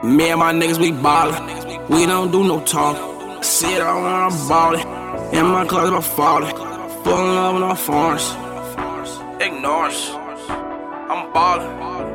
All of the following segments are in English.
Me and my niggas, we ballin'. We don't do no talk. Sit on when I'm ballin'. In my closet, I'm fallin'. Fullin' up in our farms. Ignore us. I'm ballin'.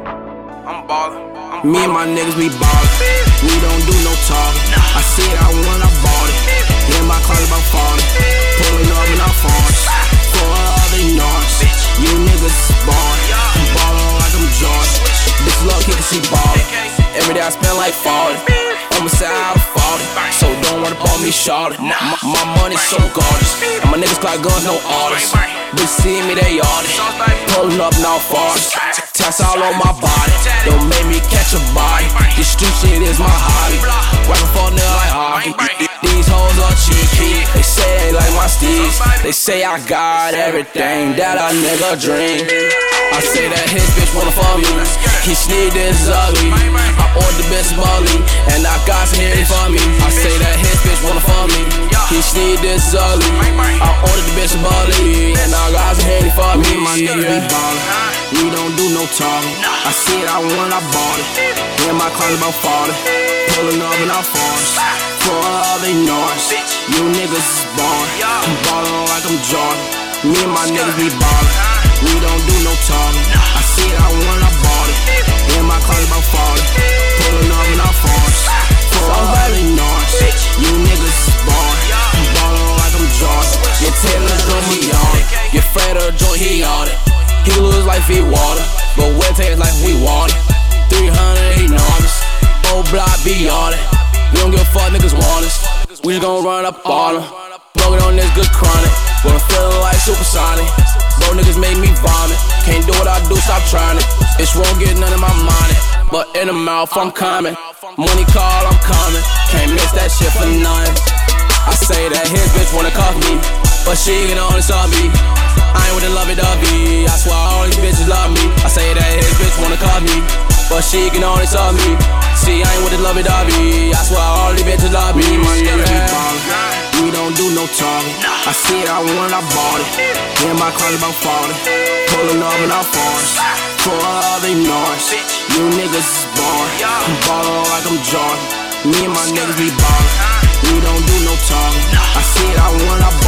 I'm ballin'. Me and my niggas, we ballin'. We don't do no talk. I sit out when I bought it. In my closet, I'm fallin'. Pullin' up in our farms. For all they noise. You niggas is ballin'. I'm ballin' like I'm Jordan. Bitch love kickin', she ballin'. Every day I spend like 40. I'ma say I'm 40. So don't wanna ball me shorty. My money so gorgeous. And my niggas clock guns, no orders. Bitch see me, they artists. Pullin' up now farts. Tats all on my body. Don't make me catch a body. This street shit is my hobby. Rapping for a nigga like hockey. These hoes are cheeky. They say they like my steez. They say I got everything that a nigga dream. I say that his bitch wanna fuck me. He sneak this ugly. I ordered the bitch Molly, and I got some hair for me. I say that his bitch wanna fuck me. He sneak this ugly. I ordered the bitch Molly, and I got some hair for me. My niggas be ballin'. We don't do no talking. I see it out when I bought it. In my closet about 40. Pullin' up in our farms. For all they noise. You niggas is ballin'. I'm ballin' like I'm Jordan. Me and my niggas be ballin'. We don't do no talking. I see it out when I bought it. In my closet about 40. Pullin' up in our farms. For all they noise. You niggas is ballin'. I'm ballin' like I'm Jordan. Your Taylor joint, he on it. Your Fred or joint, he on it. He lose like feed water, but wet tastes like we want it. 300 enormous, old block be on it. We don't give a fuck, niggas want us. We just gon' run up on them. Smoking on this good chronic, but I'm feeling like supersonic. Bro, niggas make me vomit. Can't do what I do, stop trying it. Bitch won't get none of my money, but in the mouth I'm coming. Money call, I'm coming. Can't miss that shit for nothing. I say that his bitch wanna cuff me, but she can only saw me. I ain't with the lovey-dovey. I swear all these bitches love me. I say that his bitch wanna cuff me, but she can only saw me. See, I ain't with the lovey-dovey. I swear all these bitches love me. My niggas be ballin'. We don't do no talking. I see it out when I bought it. In my closet about 40. Pullin' up in our farms. For all they noise. You niggas is ballin'. I'm ballin' like I'm Jordan. Me and my niggas be ballin'. We don't do no talking. I see it out when I